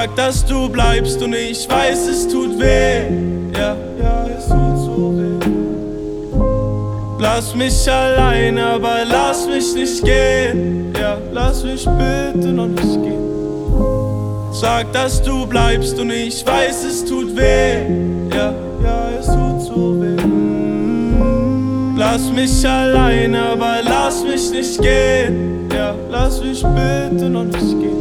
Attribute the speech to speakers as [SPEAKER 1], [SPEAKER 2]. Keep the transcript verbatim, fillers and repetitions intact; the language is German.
[SPEAKER 1] Sag, dass du bleibst und ich weiß, es tut weh. Ja, ja, es tut so weh. Lass mich allein, aber lass mich nicht gehen. Ja, lass mich bitte noch nicht gehen. Sag, dass du bleibst und ich weiß, es tut weh. Ja, ja, es tut so weh. Lass mich allein, aber lass mich nicht gehen. Ja, lass mich bitte noch nicht gehen.